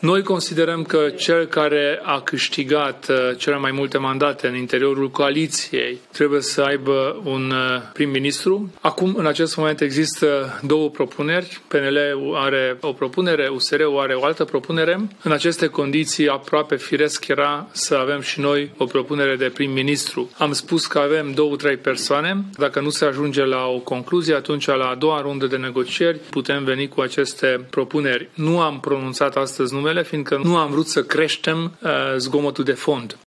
Noi considerăm că cel care a câștigat cele mai multe mandate în interiorul coaliției trebuie să aibă un prim-ministru. Acum, în acest moment, există două propuneri. PNL are o propunere, USR-ul are o altă propunere. În aceste condiții, aproape firesc era să avem și noi o propunere de prim-ministru. Am spus că avem 2-3 persoane. Dacă nu se ajunge la o concluzie, atunci la a doua rundă de negocieri putem veni cu aceste propuneri. Nu am pronunțat astăzi numele, fiindcă nu am vrut să creștem zgomotul de fond.